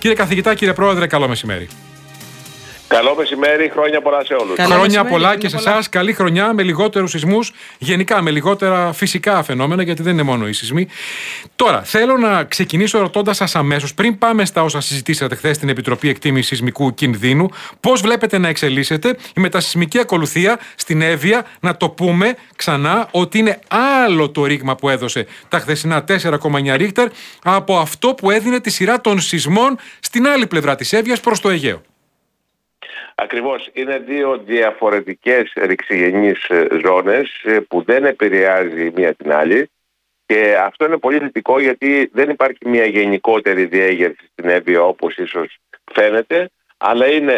Κύριε καθηγητά, κύριε πρόεδρε, καλό μεσημέρι. Καλό μεσημέρι, χρόνια πολλά σε όλους. Χρόνια πολλά και σε εσάς. Καλή χρονιά με λιγότερους σεισμούς, γενικά με λιγότερα φυσικά φαινόμενα, γιατί δεν είναι μόνο οι σεισμοί. Τώρα, θέλω να ξεκινήσω ρωτώντας σας αμέσως, πριν πάμε στα όσα συζητήσατε χθες στην Επιτροπή Εκτίμησης Σεισμικού Κινδύνου, πώς βλέπετε να εξελίσσεται η μετασεισμική ακολουθία στην Εύβοια, να το πούμε ξανά ότι είναι άλλο το ρήγμα που έδωσε τα χθεσινά 4,9 Ρίχτερ από αυτό που έδινε τη σειρά των σεισμών στην άλλη πλευρά της Εύβοιας προς το Αιγαίο. Ακριβώς. Είναι δύο διαφορετικές ρηξιγενείς ζώνες που δεν επηρεάζει η μία την άλλη, και αυτό είναι πολύ θετικό, γιατί δεν υπάρχει μια γενικότερη διέγερση στην Εύβοια όπως ίσως φαίνεται, αλλά είναι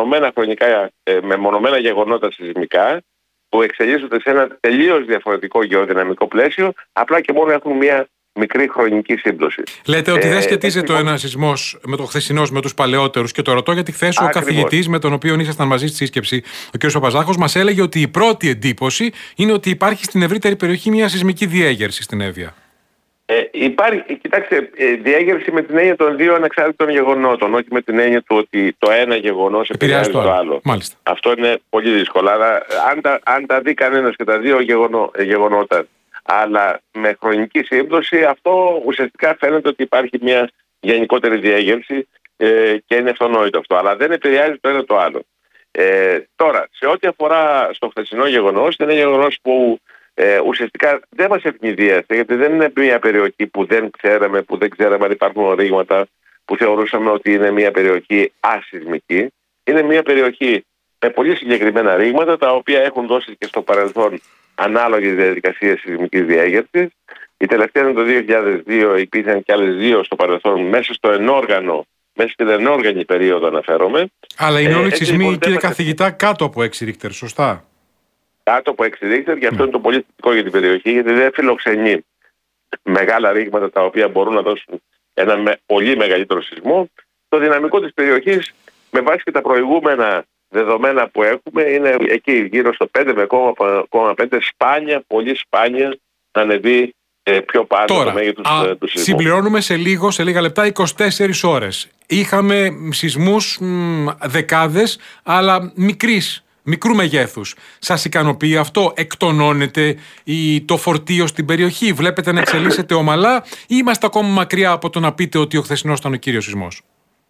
μεμονωμένα γεγονότα σεισμικά που εξελίσσονται σε ένα τελείως διαφορετικό γεωδυναμικό πλαίσιο, απλά και μόνο έχουν μια μικρή χρονική σύμπτωση. Λέτε ότι δεν σχετίζεται ο ένας σεισμός με το χθεσινός, με τους παλαιότερους, και το ρωτώ γιατί χθες ο καθηγητής με τον οποίο ήσασταν μαζί στη σύσκεψη, ο κ. Παπαζάχος, μας έλεγε ότι η πρώτη εντύπωση είναι ότι υπάρχει στην ευρύτερη περιοχή μια σεισμική διέγερση στην Εύβοια. Υπάρχει, κοιτάξτε, διέγερση με την έννοια των δύο ανεξάρτητων γεγονότων, όχι με την έννοια του ότι το ένα γεγονός επηρεάζει το άλλο. Μάλιστα. Αυτό είναι πολύ δύσκολο. Αλλά αν τα δει κανένας και τα δύο γεγονότα, αλλά με χρονική σύμπτωση, αυτό ουσιαστικά φαίνεται ότι υπάρχει μια γενικότερη διέγερση και είναι αυτονόητο αυτό. Αλλά δεν επηρεάζει το ένα το άλλο. Τώρα, σε ό,τι αφορά στο χθεσινό γεγονός, είναι ένα γεγονός που ουσιαστικά δεν μας ευνηδίασε, γιατί δεν είναι μια περιοχή που δεν ξέραμε αν υπάρχουν ρήγματα, που θεωρούσαμε ότι είναι μια περιοχή ασεισμική. Είναι μια περιοχή με πολύ συγκεκριμένα ρήγματα, τα οποία έχουν δώσει και στο παρελθόν ανάλογες διαδικασίες σεισμικής διέγερσης. Η τελευταία είναι το 2002, υπήρχαν και άλλες δύο στο παρελθόν, μέσα στην ενόργανη περίοδο αναφέρομαι. Αλλά είναι όλοι σεισμοί, κύριε καθηγητά, κάτω από 6 Ρίχτερ, σωστά? Κάτω από 6 Ρίχτερ, και αυτό είναι το πολύ θετικό για την περιοχή, γιατί δεν φιλοξενεί μεγάλα ρήγματα τα οποία μπορούν να δώσουν ένα πολύ μεγαλύτερο σεισμό. Το δυναμικό της περιοχής, με βάση και τα προηγούμενα δεδομένα που έχουμε, είναι εκεί γύρω στο 5 με 0,5, πολύ σπάνια να ανεβεί πιο πάνω. Τώρα, το μέγεθος του σεισμού. Συμπληρώνουμε σε λίγα λεπτά 24 ώρες. Είχαμε σεισμούς δεκάδες, αλλά μικρού μεγέθους. Σας ικανοποιεί αυτό? Εκτονώνεται το φορτίο στην περιοχή? Βλέπετε να εξελίσσεται ομαλά, ή είμαστε ακόμα μακριά από το να πείτε ότι ο χθεσινός ήταν ο κύριος σεισμός?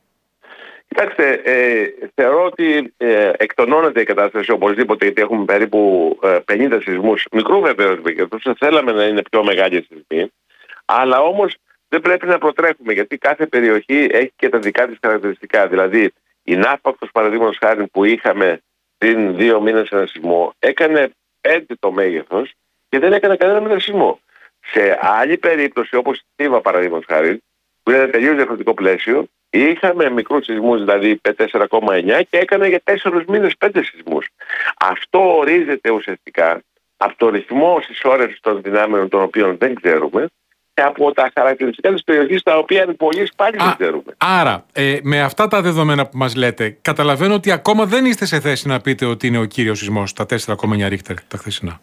Κοιτάξτε, θεωρώ ότι εκτονώνεται η κατάσταση οπωσδήποτε, γιατί έχουμε περίπου 50 σεισμούς μικρού βεβαίως μεγέθους. Θέλαμε να είναι πιο μεγάλη σεισμή, αλλά όμως δεν πρέπει να προτρέχουμε, γιατί κάθε περιοχή έχει και τα δικά της χαρακτηριστικά. Δηλαδή, η Ναύπακτος, παραδείγματος χάρη, που είχαμε πριν 2 μήνες ένα σεισμό, έκανε 5 το μέγεθος και δεν έκανε κανένα μετασεισμό. Σε άλλη περίπτωση, όπως η Θήβα, παραδείγματος χάρη, που είναι ένα τελείως διαφορετικό πλαίσιο, είχαμε μικρούς σεισμούς, δηλαδή 4,9, και έκανε για 4 μήνες 5 σεισμούς. Αυτό ορίζεται ουσιαστικά από το ρυθμό συσσόρευσης των δυνάμεων, των οποίων δεν ξέρουμε, και από τα χαρακτηριστικά της περιοχής, τα οποία είναι πολύ σπάνια δεν ξέρουμε. Άρα, με αυτά τα δεδομένα που μας λέτε, καταλαβαίνω ότι ακόμα δεν είστε σε θέση να πείτε ότι είναι ο κύριος σεισμός, τα 4,9 Ρίχτερ τα χθεσινά.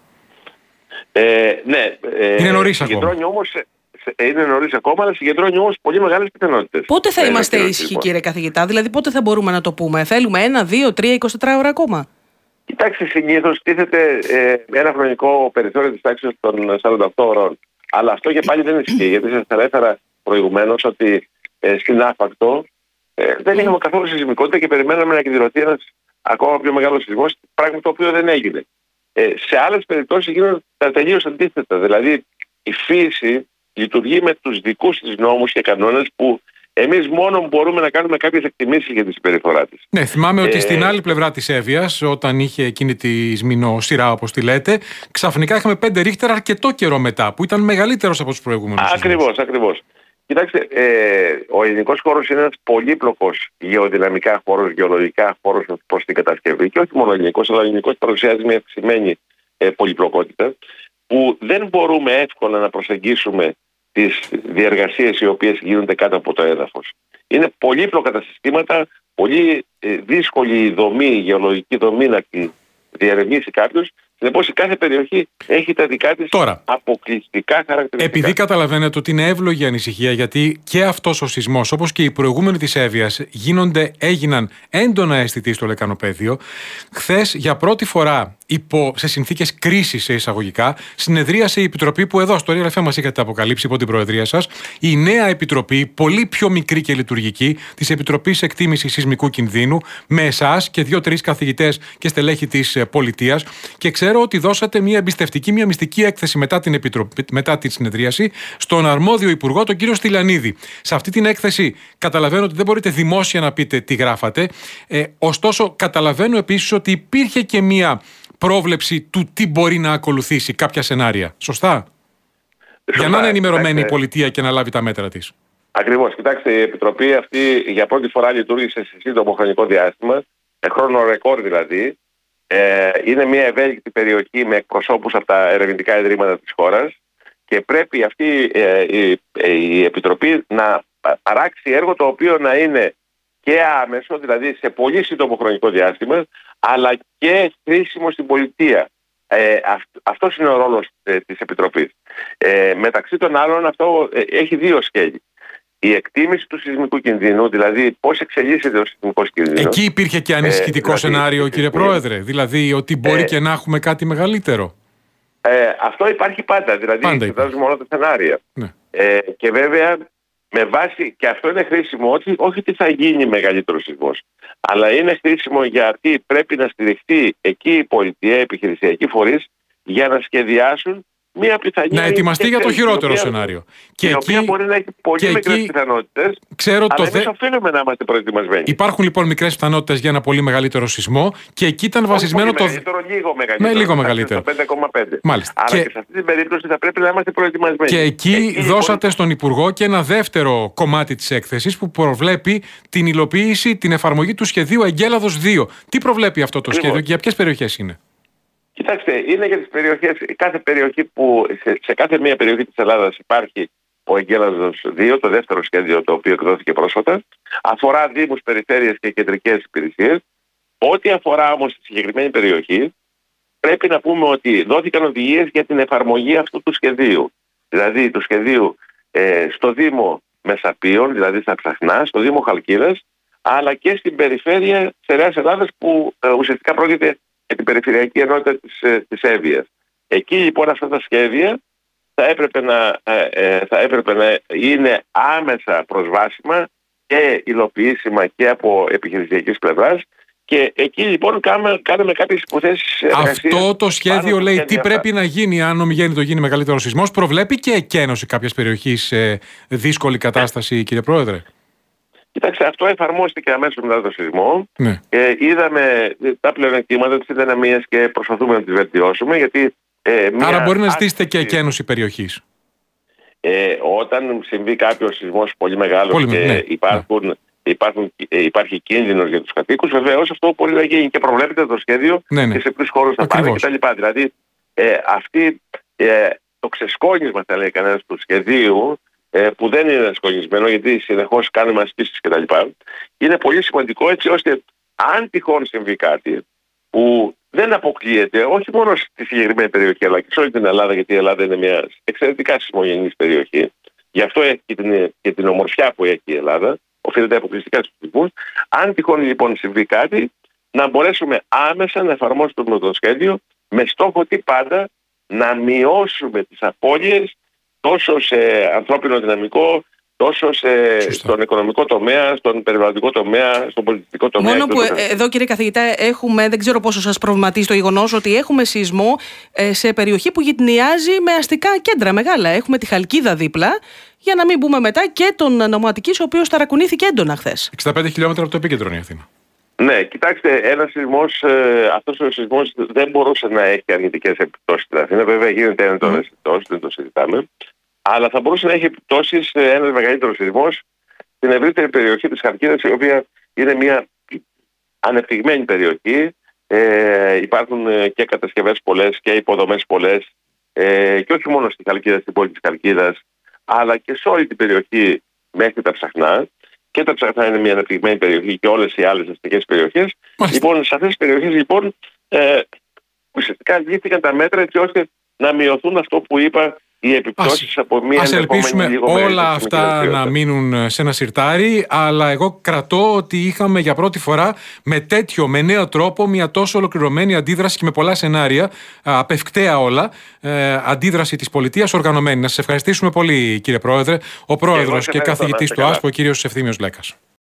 Ναι. Είναι νωρίς ακόμα. Είναι νωρίς ακόμα, αλλά συγκεντρώνει όμως πολύ μεγάλες πιθανότητες. Πότε θα είμαστε ίσχυοι, κύριε καθηγητά? Δηλαδή, πότε θα μπορούμε να το πούμε? Θέλουμε 1, 2, 3, 24 ώρα ακόμα? Κοιτάξτε, συνήθως τίθεται ένα χρονικό περιθώριο της τάξης των 48 ώρων. Αλλά αυτό και πάλι δεν ισχύει, γιατί σας ανέφερα προηγουμένως ότι στην Ναύπακτο δεν είχαμε καθόλου σεισμικότητα και περιμέναμε να εκδηλωθεί ένας ακόμα πιο μεγάλος σεισμός, πράγμα το οποίο δεν έγινε. Σε άλλες περιπτώσεις γίνονται τα τελείως αντίθετα. Δηλαδή, η φύση λειτουργεί με τους δικούς της νόμους και κανόνες, που εμείς μόνο μπορούμε να κάνουμε κάποιες εκτιμήσεις για τη συμπεριφορά της. Ναι, θυμάμαι ότι στην άλλη πλευρά της Εύβοιας, όταν είχε εκείνη τη σεισμινοσειρά, όπως τη λέτε, ξαφνικά είχαμε 5 Ρίχτερ αρκετό καιρό μετά, που ήταν μεγαλύτερος από τους προηγούμενους. Ακριβώς. Κοιτάξτε, ο ελληνικός χώρος είναι ένας πολύπλοκος γεωδυναμικά χώρος, γεωλογικά χώρος προς την κατασκευή, και όχι μόνο ελληνικός, αλλά ο ελληνικός παρουσιάζει μια αυξημένη πολυπλοκότητα, που δεν μπορούμε εύκολα να προσεγγίσουμε τις διεργασίες οι οποίες γίνονται κάτω από το έδαφος. Είναι πολύπλοκα τα συστήματα, πολύ δύσκολη η δομή, η γεωλογική δομή να τη διερευνήσει κάποιος, Συνεπώς η κάθε περιοχή έχει τα δικά της αποκλειστικά χαρακτηριστικά. Επειδή καταλαβαίνετε ότι είναι εύλογη ανησυχία, γιατί και αυτός ο σεισμός, όπως και οι προηγούμενοι της Εύβοιας, έγιναν έντονα αισθητοί στο λεκανοπέδιο, χθες για πρώτη φορά, σε συνθήκες κρίσης σε εισαγωγικά, συνεδρίασε η Επιτροπή που εδώ στο Real FM μας είχατε αποκαλύψει υπό την Προεδρία σας, η νέα Επιτροπή, πολύ πιο μικρή και λειτουργική, της Επιτροπής Εκτίμησης Σεισμικού Κινδύνου, με εσάς και 2-3 καθηγητές και στελέχη της πολιτείας. Και ξέρω ότι δώσατε μια εμπιστευτική, μια μυστική έκθεση μετά τη συνεδρίαση στον αρμόδιο υπουργό, τον κύριο Στυλιανίδη. Σε αυτή την έκθεση καταλαβαίνω ότι δεν μπορείτε δημόσια να πείτε τι γράφατε. Ωστόσο, καταλαβαίνω επίσης ότι υπήρχε και μια πρόβλεψη του τι μπορεί να ακολουθήσει, κάποια σενάρια. Σωστά? Για να είναι ενημερωμένη η πολιτεία και να λάβει τα μέτρα της. Ακριβώς. Κοιτάξτε, η Επιτροπή αυτή για πρώτη φορά λειτουργήσε σε σύντομο χρονικό διάστημα, χρόνο ρεκόρ δηλαδή. Είναι μια ευέλικτη περιοχή με εκπροσώπους από τα ερευνητικά ιδρύματα της χώρας και πρέπει αυτή η Επιτροπή να παράξει έργο το οποίο να είναι και άμεσο, δηλαδή σε πολύ σύντομο χρονικό διάστημα, αλλά και χρήσιμο στην πολιτεία. Αυτός είναι ο ρόλος της Επιτροπής. Μεταξύ των άλλων αυτό έχει δύο σκέλη. Η εκτίμηση του σεισμικού κινδύνου, δηλαδή πώς εξελίσσεται ο σεισμικός κίνδυνος. Εκεί υπήρχε και ανησυχητικό σενάριο, κύριε Πρόεδρε, δηλαδή ότι μπορεί και να έχουμε κάτι μεγαλύτερο. Αυτό υπάρχει πάντα, δηλαδή εξετάζουμε όλα τα σενάρια. Ναι. Και βέβαια με βάση, και αυτό είναι χρήσιμο, όχι ότι θα γίνει μεγαλύτερο σεισμός, αλλά είναι χρήσιμο γιατί πρέπει να στηριχτεί εκεί η πολιτεία, οι επιχειρησιακοί φορείς, για να σχεδιάσουν μια πιθανή. Να ετοιμαστεί για το χειρότερο σενάριο. Και η οποία μπορεί να έχει πολύ μικρές πιθανότητες. Αλλά εμείς οφείλουμε να είμαστε προετοιμασμένοι. Υπάρχουν λοιπόν μικρές πιθανότητες για ένα πολύ μεγαλύτερο σεισμό και εκεί ήταν βασισμένο το. Λίγο μεγαλύτερο. 5,5. Μάλιστα. Αλλά και σε αυτή την περίπτωση θα πρέπει να είμαστε προετοιμασμένοι. Και εκεί δώσατε στον Υπουργό και ένα δεύτερο κομμάτι της έκθεσης που προβλέπει την υλοποίηση, την εφαρμογή του σχεδίου Εγκέλαδος 2. Τι προβλέπει αυτό το σχέδιο και για ποιες περιοχές είναι? Κοιτάξτε, είναι για τις περιοχές, κάθε περιοχή που, σε κάθε μία περιοχή της Ελλάδας υπάρχει ο Εγκέλαδος 2, το δεύτερο σχέδιο το οποίο εκδόθηκε πρόσφατα. Αφορά δήμους, περιφέρειες και κεντρικές υπηρεσίες. Ό,τι αφορά όμως τη συγκεκριμένη περιοχή, πρέπει να πούμε ότι δόθηκαν οδηγίες για την εφαρμογή αυτού του σχεδίου. Δηλαδή του σχεδίου στο Δήμο Μεσαπίων, δηλαδή στα Ψαχνά, στο Δήμο Χαλκίδας, αλλά και στην περιφέρεια Στερεάς Ελλάδας που ουσιαστικά πρόκειται για την περιφερειακή ενότητα της Εύβοιας. Εκεί λοιπόν αυτά τα σχέδια θα έπρεπε να είναι άμεσα προσβάσιμα και υλοποιήσιμα και από επιχειρησιακής πλευράς. Και εκεί λοιπόν κάνουμε κάποιες υποθέσεις. Αυτό το σχέδιο λέει τι πρέπει να γίνει αν ομιγέννητο γίνει μεγαλύτερο σεισμός. Προβλέπει και εκένωση κάποιες περιοχής σε δύσκολη κατάσταση, κύριε Πρόεδρε? Κοιτάξτε, αυτό εφαρμόστηκε αμέσως μετά το σεισμό. Ναι. Είδαμε τα πλεονεκτήματα της δυναμίας και προσπαθούμε να τις βελτιώσουμε. Γιατί, άρα μπορεί να ζητήσετε και εκένωση περιοχής. Όταν συμβεί κάποιος σεισμός πολύ μεγάλος και υπάρχει κίνδυνος για τους κατοίκους, βεβαίως αυτό μπορεί να γίνει και προβλέπεται το σχέδιο και σε ποιους χώρους θα πάνε κτλ. Δηλαδή, το ξεσκόνισμα, θα λέει κανένας, του σχεδίου, που δεν είναι σκονισμένο γιατί συνεχώς κάνουμε ασκήσεις κτλ. Είναι πολύ σημαντικό έτσι ώστε αν τυχόν συμβεί κάτι που δεν αποκλείεται όχι μόνο στη συγκεκριμένη περιοχή αλλά και σε όλη την Ελλάδα, γιατί η Ελλάδα είναι μια εξαιρετικά σεισμογενής περιοχή, γι' αυτό έχει και την ομορφιά που έχει η Ελλάδα, οφείλεται αποκλειστικά στους σεισμούς. Αν τυχόν λοιπόν συμβεί κάτι, να μπορέσουμε άμεσα να εφαρμόσουμε το σχέδιο με στόχο τι πάντα να μειώσουμε τις απώλειες τόσο σε ανθρώπινο δυναμικό, τόσο στον οικονομικό τομέα, στον περιβαλλοντικό τομέα, στον πολιτιστικό τομέα. Μόνο που εδώ, κύριε καθηγητά, έχουμε, δεν ξέρω πόσο σας προβληματίζει το γεγονός ότι έχουμε σεισμό σε περιοχή που γυτνιάζει με αστικά κέντρα μεγάλα. Έχουμε τη Χαλκίδα δίπλα, για να μην πούμε μετά και τον Νομοαττικής, ο οποίος ταρακουνήθηκε έντονα χθες. 65 χιλιόμετρα από το επίκεντρο είναι η Αθήνα. Ναι, κοιτάξτε, ένας σεισμός, αυτός ο σεισμός δεν μπορούσε να έχει αρνητικές επιπτώσεις στην Αθήνα. Βέβαια γίνεται έντονες επιπτώσεις, δεν το συζητάμε. Αλλά θα μπορούσε να έχει επιπτώσεις ένας μεγαλύτερος σεισμός στην ευρύτερη περιοχή της Χαλκίδας, η οποία είναι μια ανεπτυγμένη περιοχή. Υπάρχουν και κατασκευές πολλές και υποδομές πολλές, και όχι μόνο στη Χαλκίδα, στην πόλη της Χαλκίδας, αλλά και σε όλη την περιοχή μέχρι τα Ψαχνά. Και τα Ψαχνά είναι μια ανεπτυγμένη περιοχή και όλες οι άλλες αστικές περιοχές. Λοιπόν, σε αυτές τις περιοχές λοιπόν ουσιαστικά λύθηκαν τα μέτρα έτσι ώστε να μειωθούν αυτό που είπα, οι επιπτώσεις από μια Ας ελπίσουμε όλα αυτά να μείνουν σε ένα σιρτάρι, αλλά εγώ κρατώ ότι είχαμε για πρώτη φορά με νέο τρόπο μια τόσο ολοκληρωμένη αντίδραση και με πολλά σενάρια, απευκταία όλα, αντίδραση της πολιτείας οργανωμένη. Να σας ευχαριστήσουμε πολύ, κύριε Πρόεδρε. Ο Πρόεδρος και καθηγητής του ΑΣΠΟ, ο κύριος Ευθύμιος Λέκας.